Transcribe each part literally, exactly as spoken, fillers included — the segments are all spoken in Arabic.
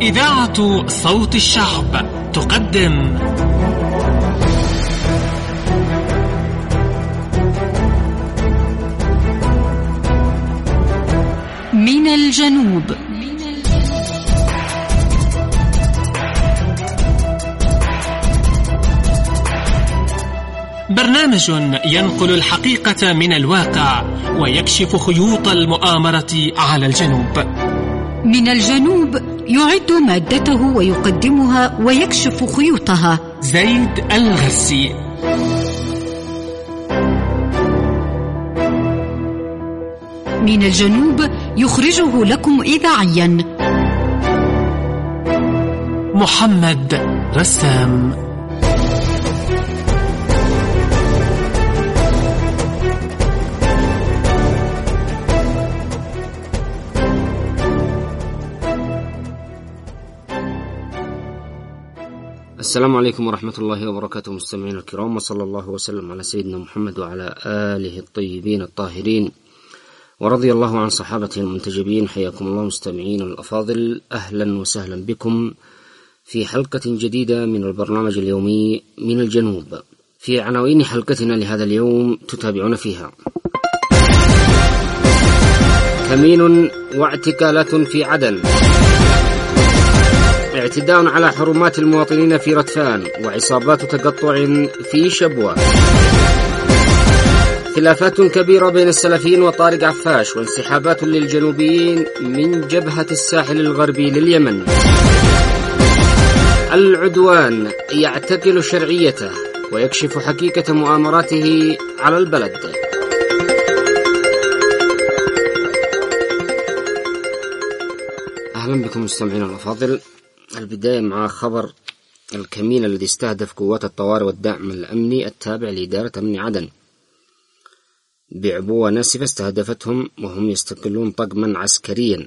إذاعة صوت الشعب تقدم من الجنوب. برنامج ينقل الحقيقة من الواقع ويكشف خيوط المؤامرة على الجنوب. من الجنوب يعد مادته ويقدمها ويكشف خيوطها زيد الغسي. من الجنوب يخرجه لكم إذاعيا محمد رسام. السلام عليكم ورحمة الله وبركاته مستمعين الكرام، وصلى الله وسلم على سيدنا محمد وعلى آله الطيبين الطاهرين، ورضي الله عن صحابته المنتجبين. حياكم الله مستمعين الأفاضل، أهلا وسهلا بكم في حلقة جديدة من البرنامج اليومي من الجنوب. في عناوين حلقتنا لهذا اليوم تتابعون فيها: كمين واعتكالات في عدن، اعتداء على حرمات المواطنين في ردفان، وعصابات تقطع في شبوة، خلافات كبيرة بين السلفيين وطارق عفاش، وانسحابات للجنوبيين من جبهة الساحل الغربي لليمن. العدوان يعتقل شرعيته ويكشف حقيقة مؤامراته على البلد. أهلا بكم مستمعين الأفاضل. البداية مع خبر الكمين الذي استهدف قوات الطوارئ والدعم الأمني التابع لإدارة أمن عدن بعبوة ناسفة استهدفتهم وهم يستقلون طقما عسكريا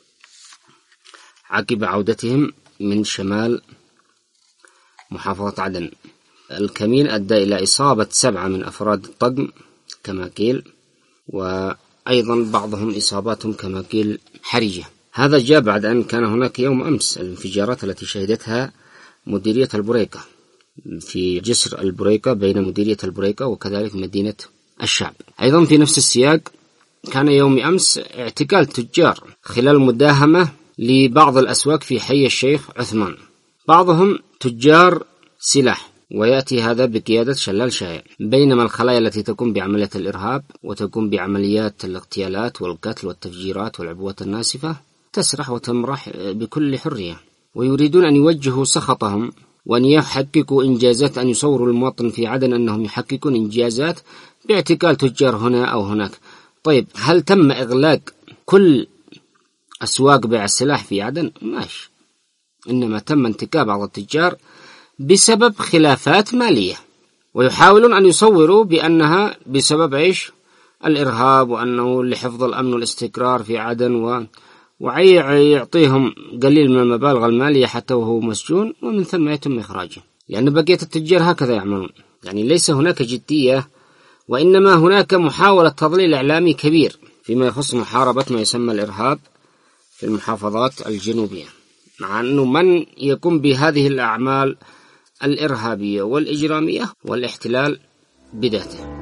عقب عودتهم من شمال محافظة عدن. الكمين أدى إلى إصابة سبعة من أفراد الطقم كما قيل، وأيضا بعضهم إصاباتهم كما قيل حرجة. هذا جاء بعد أن كان هناك يوم أمس الانفجارات التي شهدتها مديرية البريكة في جسر البريكة بين مديرية البريكة وكذلك مدينة الشعب. أيضا في نفس السياق كان يوم أمس اعتقال تجار خلال مداهمة لبعض الأسواق في حي الشيخ عثمان، بعضهم تجار سلاح، ويأتي هذا بقيادة شلال شايع، بينما الخلايا التي تقوم بعملية الإرهاب وتقوم بعمليات الاغتيالات والقتل والتفجيرات والعبوات الناسفة تسرح وتمرح بكل حرية، ويريدون أن يوجهوا سخطهم وأن يحققوا إنجازات، أن يصوروا المواطن في عدن أنهم يحققون إنجازات باعتقال تجار هنا أو هناك. طيب، هل تم إغلاق كل أسواق بيع السلاح في عدن؟ ماشي، إنما تم انتكاب بعض التجار بسبب خلافات مالية، ويحاولون أن يصوروا بأنها بسبب عيش الإرهاب وأنه لحفظ الأمن والاستقرار في عدن، و ويعطيهم قليل من المبالغ المالية حتى وهو مسجون، ومن ثم يتم إخراجه، لأن بقية التجار هكذا يعملون. يعني ليس هناك جدية، وإنما هناك محاولة تضليل إعلامي كبير فيما يخص محاربة ما يسمى الإرهاب في المحافظات الجنوبية، مع أنه من يقوم بهذه الأعمال الإرهابية والإجرامية والاحتلال بذاته.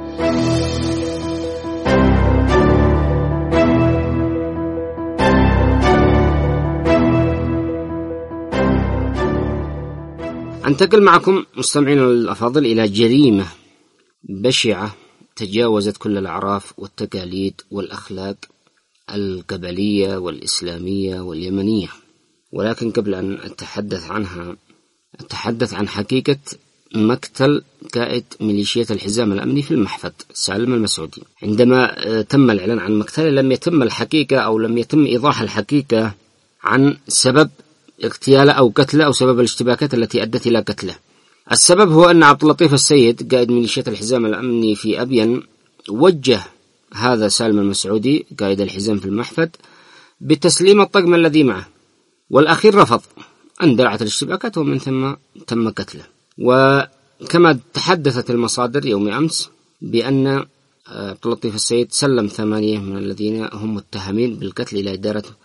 أنتقل معكم مستمعين الأفاضل إلى جريمة بشعة تجاوزت كل الأعراف والتقاليد والأخلاق القبلية والإسلامية واليمنية، ولكن قبل أن أتحدث عنها أتحدث عن حقيقة مقتل قائد ميليشيات الحزام الأمني في المحفد سالم المسعودي. عندما تم الإعلان عن مقتله لم يتم الحقيقة أو لم يتم إيضاح الحقيقة عن سبب اغتياله أو قتله أو سبب الاشتباكات التي أدت إلى قتله. السبب هو أن عبد اللطيف السيد قائد ميليشيات الحزام الأمني في أبين وجه هذا سالم المسعودي قائد الحزام في المحفد بتسليم الطقم الذي معه، والأخير رفض، اندلعت الاشتباكات ومن ثم تم قتله. وكما تحدثت المصادر يوم أمس بأن عبد اللطيف السيد سلم ثمانية من الذين هم متهمين بالقتل إلى إدارة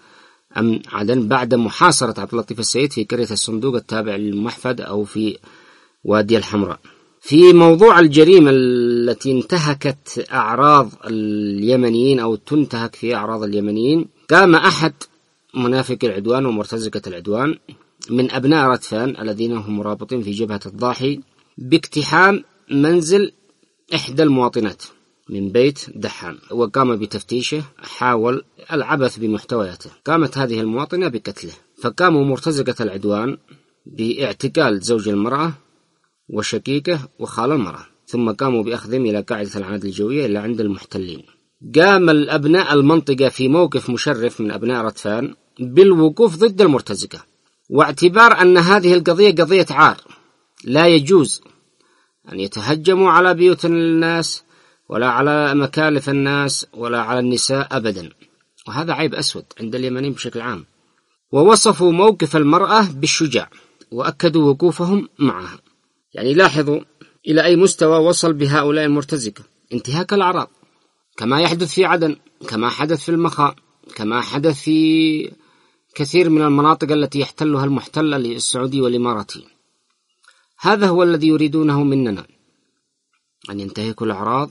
أمن عدن بعد محاصرة عبد اللطيف السيد في قرية الصندوق التابع للمحفد أو في وادي الحمراء. في موضوع الجريمة التي انتهكت أعراض اليمنيين أو تنتهك في أعراض اليمنيين، قام أحد منافق العدوان ومرتزقة العدوان من أبناء ردفان الذين هم مرابطين في جبهة الضاحي باقتحام منزل إحدى المواطنات من بيت دحام، وقام بتفتيشه، حاول العبث بمحتوياته. قامت هذه المواطنة بقتله، فقاموا مرتزقة العدوان باعتقال زوج المرأة وشقيقه وخال المرأة، ثم قاموا بأخذهم إلى قاعدة العناية الجوية إلى عند المحتلين. قام الأبناء المنطقة في موقف مشرف من أبناء ردفان بالوقوف ضد المرتزقة، واعتبار أن هذه القضية قضية عار، لا يجوز أن يتهجموا على بيوت الناس ولا على مكالف الناس ولا على النساء أبدا، وهذا عيب أسود عند اليمنيين بشكل عام. ووصفوا موقف المرأة بالشجاع وأكدوا وقوفهم معها. يعني لاحظوا إلى أي مستوى وصل بهؤلاء المرتزقة، انتهاك الأعراض كما يحدث في عدن، كما حدث في المخا، كما حدث في كثير من المناطق التي يحتلها المحتل السعودي والإماراتي. هذا هو الذي يريدونه مننا، أن ينتهكوا الأعراض،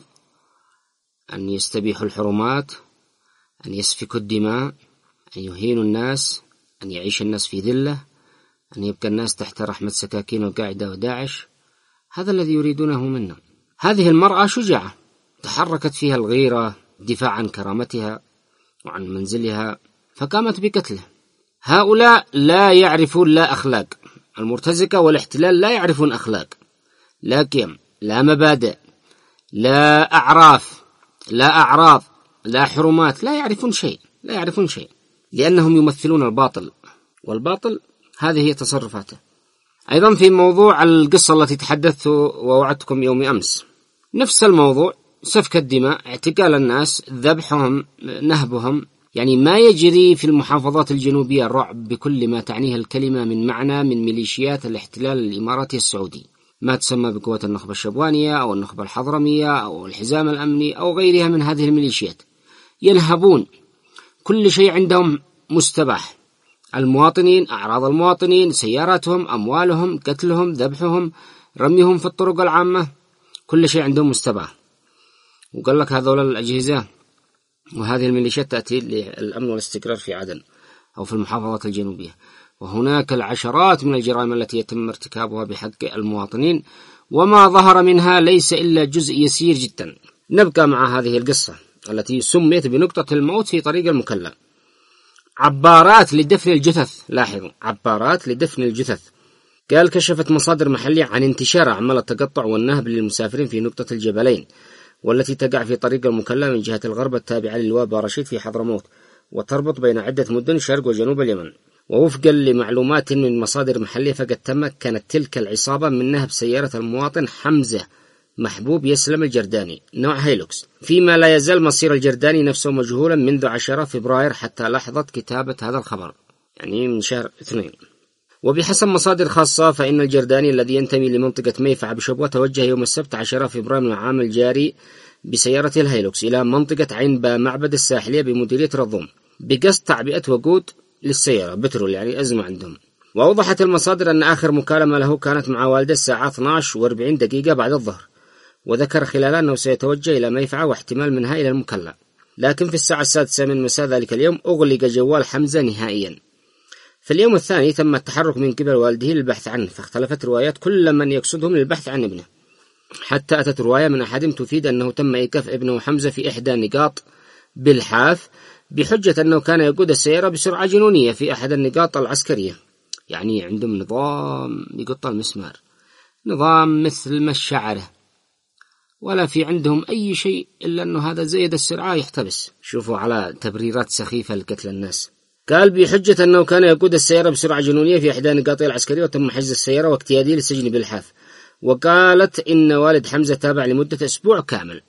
أن يستبيحوا الحرمات، أن يسفكوا الدماء، أن يهينوا الناس، أن يعيش الناس في ذلة، أن يبقى الناس تحت رحمة سكاكين وقاعدة وداعش. هذا الذي يريدونه منا. هذه المرأة شجاعة تحركت فيها الغيرة دفاع عن كرامتها وعن منزلها، فقامت بقتله. هؤلاء لا يعرفون لا أخلاق، المرتزقة والاحتلال لا يعرفون أخلاق، لا قيم، لا مبادئ، لا أعراف، لا أعراض، لا حرمات، لا يعرفون شيء، لا يعرفون شيء، لأنهم يمثلون الباطل، والباطل هذه هي تصرفاته. أيضا في موضوع القصة التي تحدثت ووعدتكم يوم أمس، نفس الموضوع، سفك الدماء، اعتقال الناس، ذبحهم، نهبهم. يعني ما يجري في المحافظات الجنوبية الرعب بكل ما تعنيه الكلمة من معنى من ميليشيات الاحتلال الإماراتي السعودي، ما تسمى بقوة النخبة الشبوانية أو النخبة الحضرمية أو الحزام الأمني أو غيرها من هذه الميليشيات. ينهبون كل شيء عندهم مستباح، المواطنين، أعراض المواطنين، سياراتهم، أموالهم، قتلهم، ذبحهم، رميهم في الطرق العامة، كل شيء عندهم مستباح. وقال لك هذول الأجهزة وهذه الميليشيات تأتي للأمن والاستقرار في عدن أو في المحافظات الجنوبية، وهناك العشرات من الجرائم التي يتم ارتكابها بحق المواطنين، وما ظهر منها ليس إلا جزء يسير جدا. نبقى مع هذه القصة التي سميت بنقطة الموت في طريق المكلا. عبارات لدفن الجثث، لاحظوا، عبارات لدفن الجثث. قال كشفت مصادر محلية عن انتشار أعمال التقطع والنهب للمسافرين في نقطة الجبلين، والتي تقع في طريق المكلا من جهة الغرب التابعة للواء بارشيد في حضرموت، وتربط بين عدة مدن شرق وجنوب اليمن. ووفقا لمعلومات من مصادر محلية، فقد تمكنت تلك العصابة من نهب سيارة المواطن حمزة محبوب يسلم الجرداني نوع هيلوكس، فيما لا يزال مصير الجرداني نفسه مجهولا منذ عشرة فبراير حتى لحظة كتابة هذا الخبر، يعني من شهر اثنين. وبحسب مصادر خاصة فإن الجرداني الذي ينتمي لمنطقة ميفعة بشبوة توجه يوم السبت عشرة فبراير من العام الجاري بسيارة الهيلوكس إلى منطقة عين با معبد الساحلية بمديرية رضوم بقصد تعبئة وقود للسيارة بترول، يعني أزمة عندهم. وأوضحت المصادر أن آخر مكالمة له كانت مع والده الساعة اثنتي عشرة وأربعين دقيقة بعد الظهر، وذكر خلالها أنه سيتوجه إلى ميفعة واحتمال منها إلى المكلا. لكن في الساعة السادسة من مساء ذلك اليوم أغلق جوال حمزة نهائيا. في اليوم الثاني تم التحرك من قبل والده للبحث عنه، فاختلفت روايات كل من يقصدهم للبحث عن ابنه، حتى أتت رواية من أحدهم تفيد أنه تم إيقاف ابنه حمزة في إحدى نقاط بالحاف بحجة أنه كان يقود السيارة بسرعة جنونية في أحد النقاط العسكرية. يعني عندهم نظام يقطع المسمار، نظام مثل ما الشعره، ولا في عندهم أي شيء إلا أنه هذا زيد السرعة يحتبس. شوفوا على تبريرات سخيفة لقتل الناس. قال بحجة أنه كان يقود السيارة بسرعة جنونية في إحدى نقاطها العسكرية، وتم حجز السيارة واقتياده للسجن بالحاف. وقالت إن والد حمزة تابع لمدة أسبوع كامل،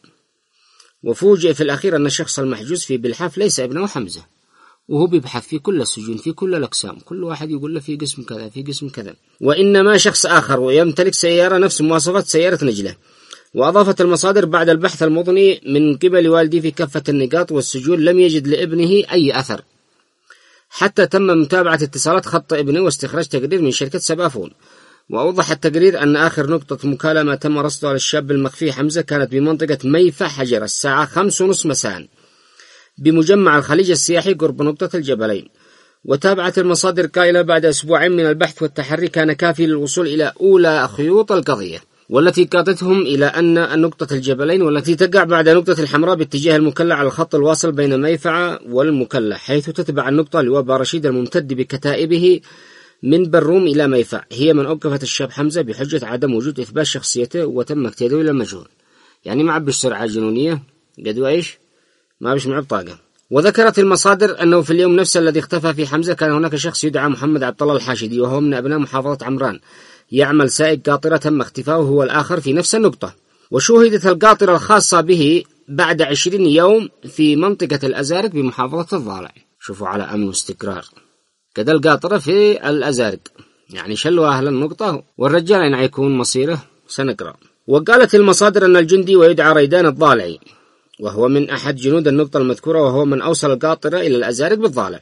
وفوجئ في الأخير أن الشخص المحجوز في بالحاف ليس ابنه حمزة، وهو بيبحث في كل السجون في كل الأقسام، كل واحد يقول له في قسم كذا في قسم كذا، وإنما شخص آخر ويمتلك سيارة نفس مواصفات سيارة نجلة. وأضافت المصادر بعد البحث المضني من قبل والدي في كافة النقاط والسجون لم يجد لابنه أي أثر، حتى تم متابعة اتصالات خط ابنه واستخراج تقرير من شركة سبافون. وأوضح التقرير أن آخر نقطة مكالمة تم رصدها للشاب المخفي حمزة كانت بمنطقة ميفا حجر الساعة خمس ونصف مساء بمجمع الخليج السياحي قرب نقطة الجبلين. وتابعت المصادر قائلة بعد أسبوعين من البحث والتحري كان كافي للوصول إلى أولى خيوط القضية، والتي قادتهم إلى أن نقطة الجبلين والتي تقع بعد نقطة الحمراء باتجاه المكلا على الخط الواصل بين ميفعة والمكلا، حيث تتبع النقطة لواء بارشيد الممتد بكتائبه من بروم إلى ميفع، هي من أوقفت الشاب حمزة بحجة عدم وجود إثبات شخصيته وتم اجتياده إلى المجهول. يعني ما عبش سرعة جنونية قدوا إيش ما بش معه بطاقة. وذكرت المصادر أنه في اليوم نفسه الذي اختفى فيه حمزة كان هناك شخص يدعى محمد عبد الله الحاشدي، وهو من أبناء محافظة عمران، يعمل سائق قاطرة تم اختفاؤه هو الآخر في نفس النقطة. وشوهدت القاطرة الخاصة به بعد عشرين يوم في منطقة الأزارق بمحافظة الضالع. شوفوا على أمن واستقرار كذا القاطرة في الأزارق، يعني شلوا أهل النقطة والرجال أين يكون مصيره سنقرأ. وقالت المصادر أن الجندي ويدعى ريدان الضالعي، وهو من أحد جنود النقطة المذكورة، وهو من أوصل القاطرة إلى الأزارق بالضالع.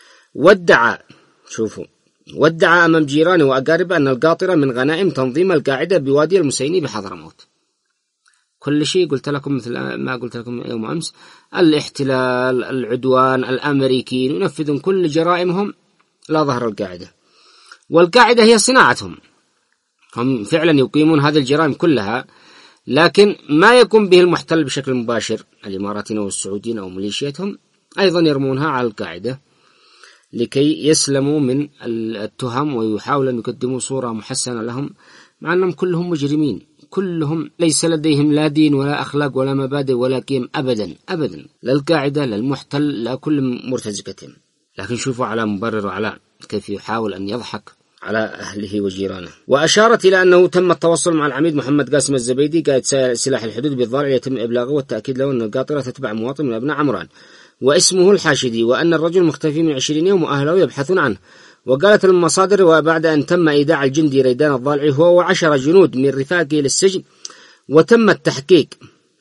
وادعى شوفوا وادعى أمام جيرانه وأقاربه أن القاطرة من غنائم تنظيم القاعدة بوادي المسيني بحضرموت. كل شيء قلت لكم مثل ما قلت لكم يوم أمس، الاحتلال، العدوان، الأمريكيين ينفذون كل جرائمهم لا ظهر القاعدة، والقاعدة هي صناعتهم، هم فعلا يقيمون هذه الجرائم كلها، لكن ما يقوم به المحتل بشكل مباشر الإماراتيين والسعوديين أو ميليشياتهم أيضا يرمونها على القاعدة لكي يسلموا من التهم ويحاولوا أن يقدموا صورة محسنة لهم، مع أنهم كلهم مجرمين، كلهم ليس لديهم لا دين ولا أخلاق ولا مبادئ ولا قيم أبدا أبدا، لا القاعدة لا المحتل لا كل مرتزقتهم. لكن شوفوا على مبرر وعلى كيف يحاول أن يضحك على أهله وجيرانه. وأشارت إلى أنه تم التواصل مع العميد محمد قاسم الزبيدي قائد سلاح الحدود بالضالع، يتم إبلاغه والتأكيد له أن القاطرة تتبع مواطن من أبناء عمران واسمه الحاشدي، وأن الرجل مختفي من عشرين يوم وأهله يبحثون عنه. وقالت المصادر وبعد أن تم إيداع الجندي ريدان الضالعي هو وعشر جنود من رفاقه للسجن وتم التحقيق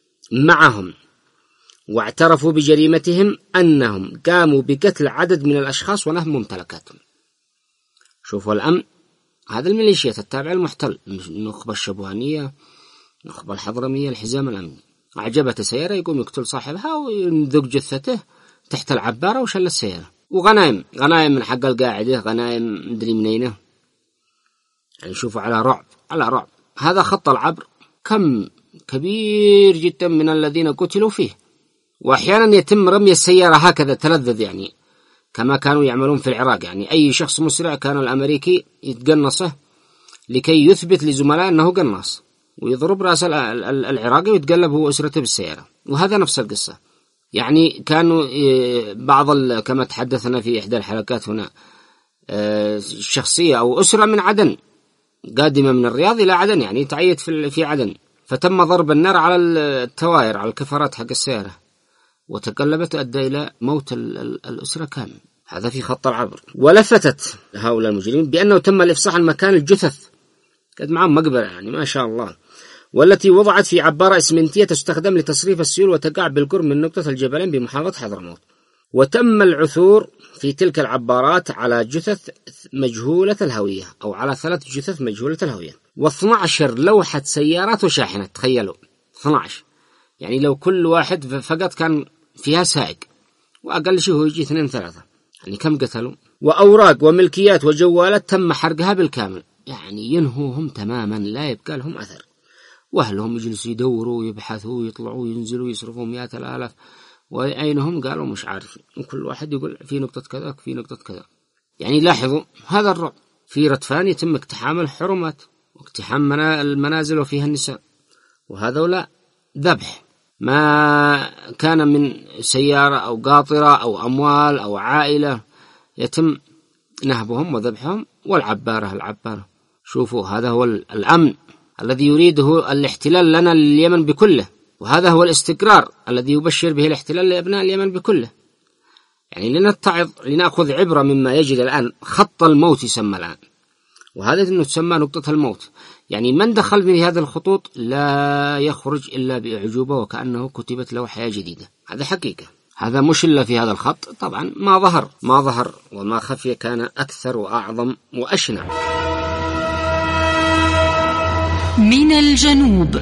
معهم واعترفوا بجريمتهم أنهم قاموا بقتل عدد من الأشخاص ونهب ممتلكاتهم. شوفوا الأمن، هذا الميليشيات التابعة المحتل، النخبة الشبوانية، النخبة الحضرمية، الحزام الأمني، أعجبت سيارة يقوم يقتل صاحبها وينذق جثته تحت العبارة وشل السيارة. وغنائم غنائم من حق القاعدة، غنائم مدري منينه، يعني شوفوا على رعب على رعب. هذا خط العبر كم كبير جدا من الذين قتلوا فيه، وأحيانا يتم رمي السيارة هكذا تلذذ، يعني كما كانوا يعملون في العراق، يعني أي شخص مسرع كان الأمريكي يتقنصه لكي يثبت لزملائه أنه قناص، ويضرب رأس العراقي ويتقلب هو أسرته بالسيارة. وهذا نفس القصة، يعني كانوا بعض كما تحدثنا في إحدى الحلقات هنا شخصية أو أسرة من عدن قادمة من الرياض إلى عدن، يعني تعيت في عدن، فتم ضرب النار على التواير على الكفرات حق السيارة وتقلبت أدى إلى موت الأسرة كامل. هذا في خط العبر. ولفتت هؤلاء المجرمين بأنه تم الإفصاح عن مكان الجثث، كانت معهم مقبرة يعني ما شاء الله، والتي وضعت في عبارة إسمنتية تستخدم لتصريف السيول وتقع بالقرب من نقطة الجبلين بمحافظة حضرموت. وتم العثور في تلك العبارات على جثث مجهولة الهوية أو على ثلاث جثث مجهولة الهوية واثنى عشر لوحة سيارات وشاحنة. تخيلوا اثنى عشر، يعني لو كل واحد فقط كان فيها سائق وأقل شيء هو يجي اثنين ثلاثة، يعني كم قتلوا. وأوراق وملكيات وجوالات تم حرقها بالكامل، يعني ينهوهم تماما لا يبقى لهم أثر، وأهلهم يجلسوا يدوروا ويبحثوا ويطلعوا وينزلوا يصرفوا مئات الآلاف، وأينهم قالوا مش عارف، وكل واحد يقول في نقطة كذا في نقطة كذا. يعني لاحظوا هذا الرعب. في ردفان يتم اقتحام الحرمات واقتحام المنازل وفيها النساء، وهذا ذبح ما كان من سيارة أو قاطرة أو أموال أو عائلة يتم نهبهم وذبحهم. والعبارة العبارة شوفوا هذا هو الأمن الذي يريده الاحتلال لنا لليمن بكله، وهذا هو الاستقرار الذي يبشر به الاحتلال لأبناء اليمن بكله. يعني لنتعظ لنأخذ عبرة مما يجري الآن. خط الموت يسمى الآن، وهذا إنه تسمى نقطة الموت، يعني من دخل في هذه الخطوط لا يخرج إلا بأعجوبة وكأنه كتبت له حياة جديدة. هذا حقيقة. هذا مش إلا في هذا الخط. طبعا ما ظهر ما ظهر وما خفي كان أكثر وأعظم وأشنع. من الجنوب.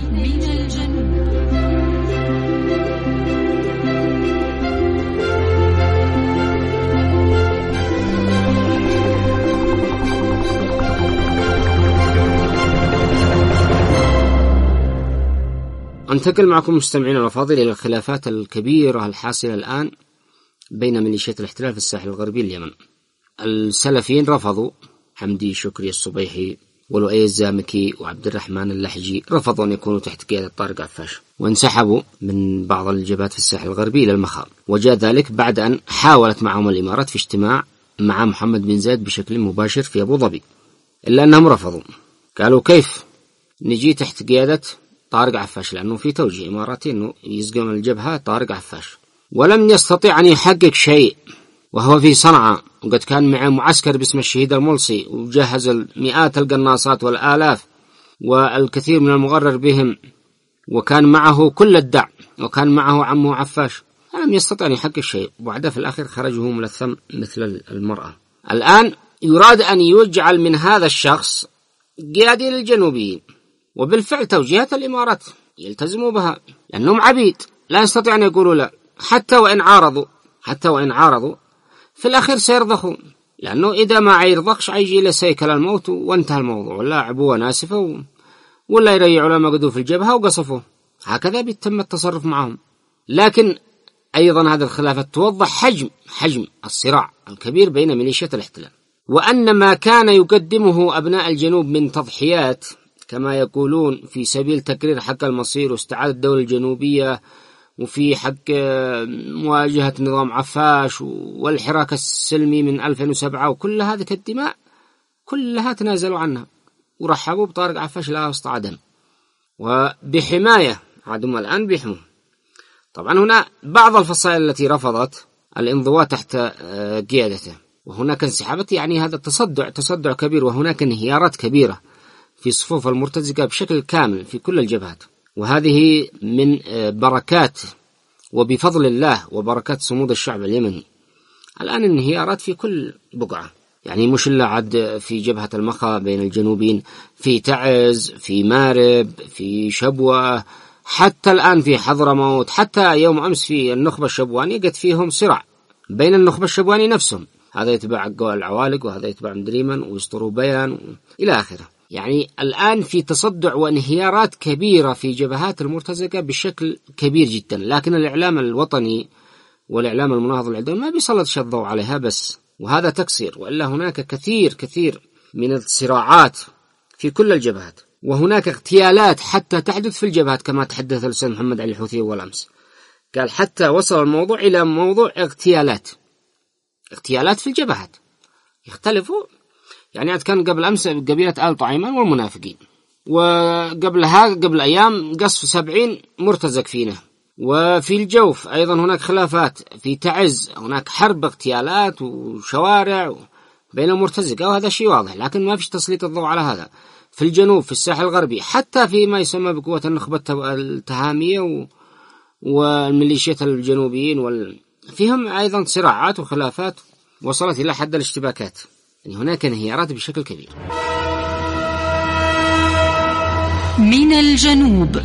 أنتقل معكم مستمعين الأفاضل إلى الخلافات الكبيرة الحاصلة الآن بين ميليشيات الاحتلال في الساحل الغربي اليمن. السلفيين رفضوا، حمدي شكري الصبيحي ولؤي الزامكي وعبد الرحمن اللحجي رفضوا أن يكونوا تحت قيادة طارق عفاش، وانسحبوا من بعض الجبهات في الساحل الغربي إلى المخا. وجاء ذلك بعد أن حاولت معهم الإمارات في اجتماع مع محمد بن زايد بشكل مباشر في أبو ظبي، إلا أنهم رفضوا. قالوا كيف نجي تحت قيادة طارق عفاش، لأنه في توجيه إماراتي أنه يزقم الجبهة طارق عفاش، ولم يستطيع أن يحقق شيء وهو في صنعاء، وقد كان معه معسكر باسم الشهيد الملصي وجهز المئات القناصات والآلاف والكثير من المغرر بهم، وكان معه كل الدعم، وكان معه عمه عفاش، لم يستطيع أن يحقق شيء، وبعدها في الآخر خرجه ملثم مثل المرأة. الآن يراد أن يجعل من هذا الشخص قيادي للجنوبيين، وبالفعل توجيهات الإمارات يلتزموا بها لأنهم عبيد لا يستطيع أن يقولوا لا، حتى وإن عارضوا حتى وإن عارضوا في الأخير سيرضخون، لأنه إذا ما يرضخش عيجي لسيكل الموت وانتهى الموضوع، ولا عبوة ناسفة و... ولا يريعوا لما قدوا في الجبهة وقصفوه. هكذا بيتم التصرف معهم. لكن أيضا هذه الخلافات توضح حجم حجم الصراع الكبير بين ميليشيات الاحتلال، وأن ما كان يقدمه أبناء الجنوب من تضحيات كما يقولون في سبيل تكرير حق المصير واستعادة الدولة الجنوبية، وفي حق مواجهة نظام عفاش والحراك السلمي من ألفين وسبعة، وكل هذه الدماء كلها تنازلوا عنها ورحبوا بطارق عفاش لا وسط عدم وبحماية عدم الآن بيحموا. طبعا هنا بعض الفصائل التي رفضت الانضواء تحت قيادته، وهناك انسحابات، يعني هذا تصدع تصدع كبير، وهناك انهيارات كبيرة في صفوف المرتزقة بشكل كامل في كل الجبهات، وهذه من بركات وبفضل الله وبركات صمود الشعب اليمني. الآن انهيارات في كل بقعة، يعني مش إلا عد في جبهة المخا بين الجنوبين، في تعز، في مارب، في شبوة، حتى الآن في حضرموت، حتى يوم أمس في النخبة الشبواني قد فيهم صراع بين النخبة الشبواني نفسهم، هذا يتبع العوالق وهذا يتبع مدريمان ويسطروا بيان إلى آخره. يعني الآن في تصدع وانهيارات كبيرة في جبهات المرتزقة بشكل كبير جدا، لكن الإعلام الوطني والإعلام المناهض للعدو ما بيسلط الضوء عليها بس، وهذا تقصير، وإلا هناك كثير كثير من الصراعات في كل الجبهات، وهناك اغتيالات حتى تحدث في الجبهات كما تحدث الأستاذ محمد علي الحوثي أول أمس، قال حتى وصل الموضوع إلى موضوع اغتيالات اغتيالات في الجبهات يختلفوا. يعني كان قبل أمس قبيلة آل طعيمان والمنافقين، وقبلها قبل أيام قصف سبعين مرتزق فينا، وفي الجوف أيضا هناك خلافات، في تعز هناك حرب اغتيالات وشوارع بين المرتزقة، وهذا شيء واضح، لكن ما فيش تسليط الضوء على هذا. في الجنوب في الساحل الغربي حتى في ما يسمى بقوة النخبة التهامية والميليشيات الجنوبيين وال... فيهم أيضا صراعات وخلافات وصلت إلى حد الاشتباكات، يعني هناك انهيارات بشكل كبير. من الجنوب.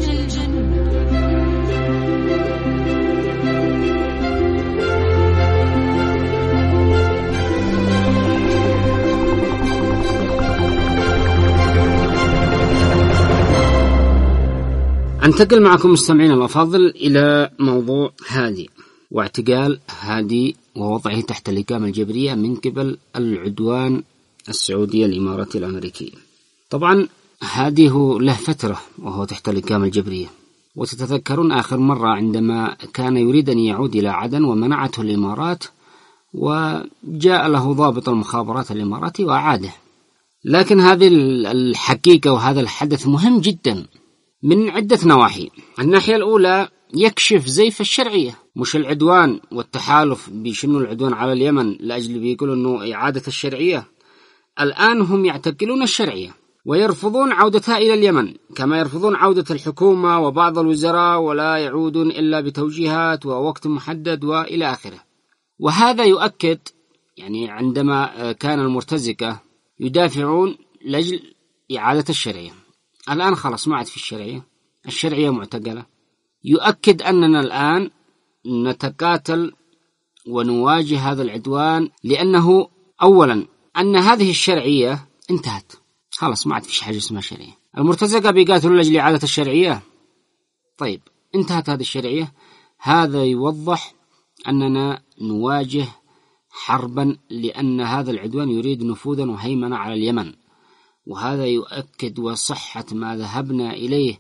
أنتقل معكم مستمعين الأفاضل إلى موضوع هادي واعتقال هادي ووضعه تحت الإقامة الجبرية من قبل العدوان السعودي الإماراتي الأمريكي. طبعا هادي هو له فترة وهو تحت الإقامة الجبرية، وتتذكرون آخر مرة عندما كان يريد أن يعود إلى عدن ومنعته الإمارات، وجاء له ضابط المخابرات الإماراتي وأعاده. لكن هذه الحقيقة وهذا الحدث مهم جدا من عدة نواحي. الناحية الأولى يكشف زيف الشرعية، مش العدوان والتحالف بيشنوا العدوان على اليمن لأجل بيقولوا أنه إعادة الشرعية. الآن هم يعتقلون الشرعية، ويرفضون عودتها إلى اليمن، كما يرفضون عودة الحكومة وبعض الوزراء، ولا يعودون إلا بتوجيهات ووقت محدد وإلى آخره. وهذا يؤكد يعني عندما كان المرتزقة يدافعون لأجل إعادة الشرعية، الآن خلاص ما عاد في الشرعية، الشرعية معتقلة، يؤكد أننا الآن نتقاتل ونواجه هذا العدوان، لأنه أولا أن هذه الشرعية انتهت، خلاص ما عاد في حاجة اسمها شرعية. المرتزقة بيقاتلوا لأجل إعادة الشرعية، طيب انتهت هذه الشرعية. هذا يوضح أننا نواجه حربا، لأن هذا العدوان يريد نفوذا وهيمنة على اليمن، وهذا يؤكد وصحة ما ذهبنا إليه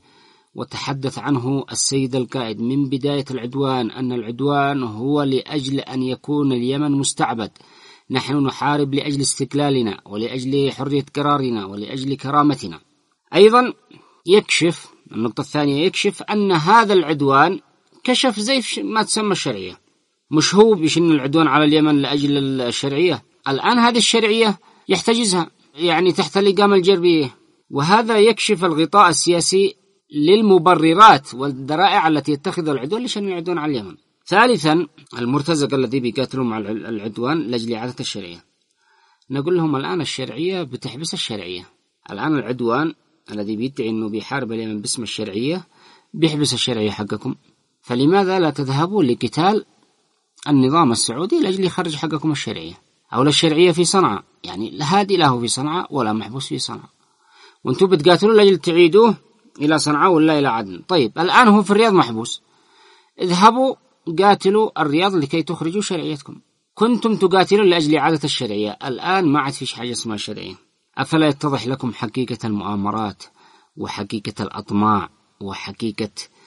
وتحدث عنه السيد القائد من بداية العدوان، أن العدوان هو لأجل أن يكون اليمن مستعبد. نحن نحارب لأجل استقلالنا ولأجل حرية قرارنا ولأجل كرامتنا. أيضا يكشف النقطة الثانية، يكشف أن هذا العدوان كشف زيف ما تسمى الشرعية، مش هو بيشن العدوان على اليمن لأجل الشرعية، الآن هذه الشرعية يحتجزها يعني تحت الإقامة الجربية، وهذا يكشف الغطاء السياسي للمبررات والذرائع التي يتخذها العدوان لشن العدوان على اليمن. ثالثا المرتزقة الذي بيقاتلوا مع العدوان لأجل إعادة الشرعية، نقول لهم الآن الشرعية بتحبس الشرعية، الآن العدوان الذي بيدعي أنه بيحارب اليمن باسم الشرعية بيحبس الشرعية حقكم، فلماذا لا تذهبوا لقتال النظام السعودي لأجل يخرج حقكم الشرعية، أو الشرعية في صنعاء، يعني لا هادي له في صنعاء ولا محبوس في صنعاء، وانتم بتقاتلوا لأجل تعيدوه إلى صنعاء ولا إلى عدن. طيب الآن هو في الرياض محبوس، اذهبوا قاتلوا الرياض لكي تخرجوا شرعيتكم. كنتم تقاتلون لأجل إعادة الشرعية، الآن ما عاد فيش حاجة اسمها شرعية. أفلا يتضح لكم حقيقة المؤامرات وحقيقة الأطماع وحقيقة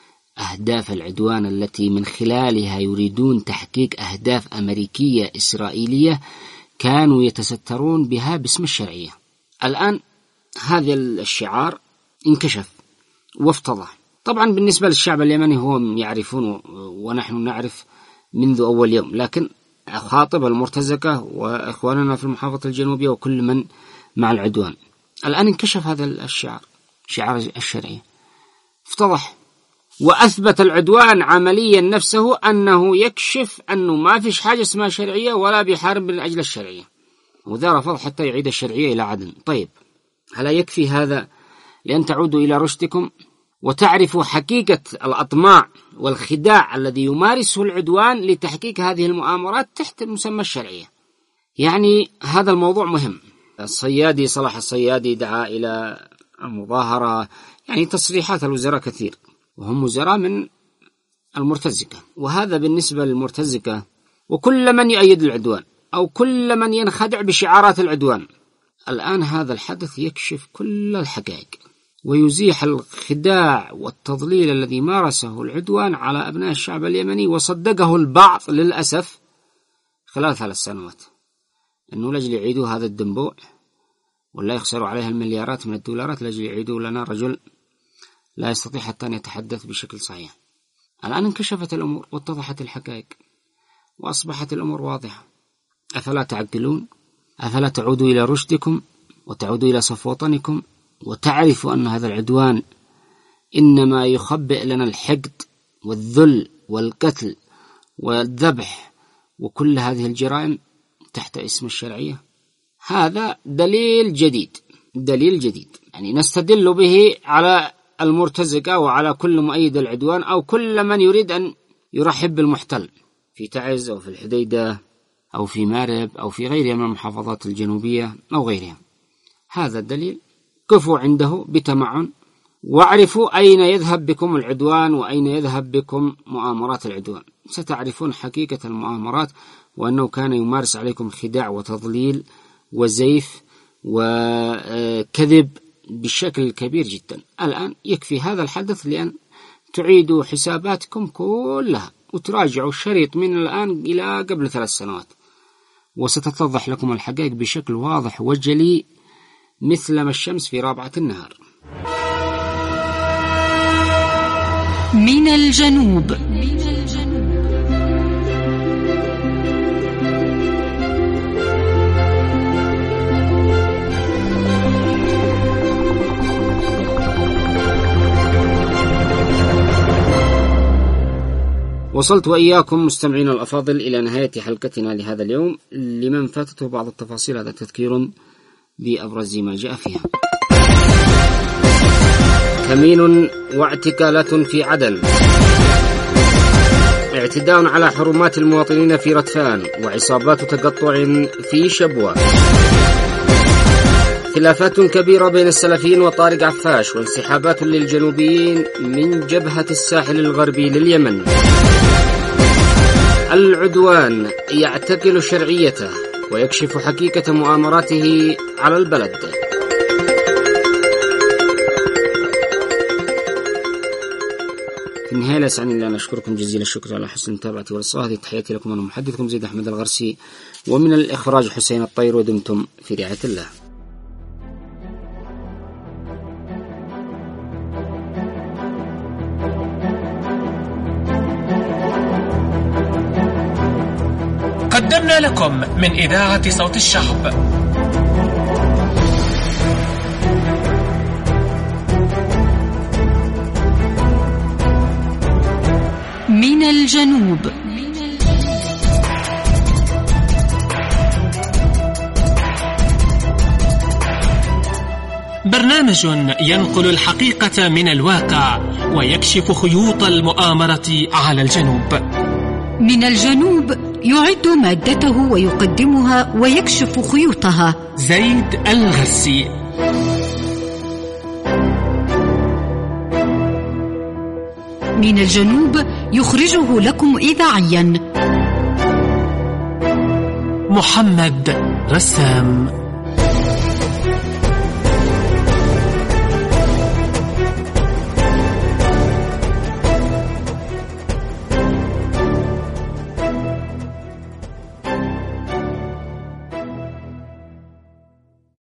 أهداف العدوان التي من خلالها يريدون تحقيق أهداف أمريكية إسرائيلية كانوا يتسترون بها باسم الشرعية؟ الآن هذا الشعار انكشف وافتضح. طبعا بالنسبة للشعب اليمني هم يعرفون ونحن نعرف منذ أول يوم، لكن أخاطب المرتزقة وإخواننا في المحافظة الجنوبية وكل من مع العدوان، الآن انكشف هذا الشعار، شعار الشرعية افتضح، وأثبت العدوان عمليا نفسه أنه يكشف أنه ما فيش حاجة اسمها شرعية ولا بيحارب من أجل الشرعية، وذا رفض حتى يعيد الشرعية إلى عدن. طيب هل يكفي هذا لأن تعودوا إلى رشدكم وتعرفوا حقيقة الأطماع والخداع الذي يمارسه العدوان لتحقيق هذه المؤامرات تحت مسمى الشرعية؟ يعني هذا الموضوع مهم. الصيادي صلاح الصيادي دعا إلى المظاهرة، يعني تصريحات الوزراء كثير وهم وزراء من المرتزقة، وهذا بالنسبة للمرتزقة وكل من يؤيد العدوان أو كل من ينخدع بشعارات العدوان. الآن هذا الحدث يكشف كل الحقائق ويزيح الخداع والتضليل الذي مارسه العدوان على أبناء الشعب اليمني وصدقه البعض للأسف خلال ثلاث سنوات، أنه لأجل يعيدوا هذا الدنبوع ولا يخسروا عليها المليارات من الدولارات لأجل يعيدوا لنا رجل لا يستطيع حتى أن يتحدث بشكل صحيح. الآن انكشفت الأمور واتضحت الحقائق وأصبحت الأمور واضحة. أفلا تعقلون؟ أفلا تعودوا إلى رشدكم وتعودوا إلى صف وطنكم وتعرفوا أن هذا العدوان إنما يخبئ لنا الحقد والذل والقتل والذبح وكل هذه الجرائم تحت اسم الشرعية؟ هذا دليل جديد، دليل جديد يعني نستدل به على المرتزقة وعلى كل مؤيد العدوان أو كل من يريد أن يرحب بالمحتل في تعز أو في الحديدة أو في مارب أو في غيرها من المحافظات الجنوبية أو غيرها. هذا الدليل قفوا عنده بتمعن واعرفوا أين يذهب بكم العدوان وأين يذهب بكم مؤامرات العدوان. ستعرفون حقيقة المؤامرات وأنه كان يمارس عليكم خداع وتضليل وزيف وكذب بشكل كبير جدا. الآن يكفي هذا الحدث لأن تعيدوا حساباتكم كلها وتراجعوا الشريط من الآن إلى قبل ثلاث سنوات، وستتضح لكم الحقائق بشكل واضح وجلي مثلما الشمس في رابعة النهار. من الجنوب. وصلت وإياكم مستمعين الأفاضل إلى نهاية حلقتنا لهذا اليوم. لمن فاتته بعض التفاصيل هذا تذكير بأبرز ما جاء فيها. كمين واعتقالات في عدن، اعتداء على حرمات المواطنين في ردفان، وعصابات تقطع في شبوة، خلافات كبيرة بين السلفيين وطارق عفاش، وانسحابات للجنوبيين من جبهة الساحل الغربي لليمن. العدوان يعتقل شرعيته ويكشف حقيقة مؤامراته على البلد. في النهاية لا يسعني إلا أن أشكركم جزيل الشكر على حسن المتابعة والإصغاء. هذه تحياتي لكم، أنا محدثكم زيد أحمد الغرسي، ومن الإخراج حسين الطير، ودمتم في رعاية الله. قدمنا لكم من إذاعة صوت الشعب من الجنوب. برنامج ينقل الحقيقة من الواقع ويكشف خيوط المؤامرة على الجنوب. من الجنوب يعد مادته ويقدمها ويكشف خيوطها زيد الغرسي. من الجنوب يخرجه لكم إذاعيا محمد رسام.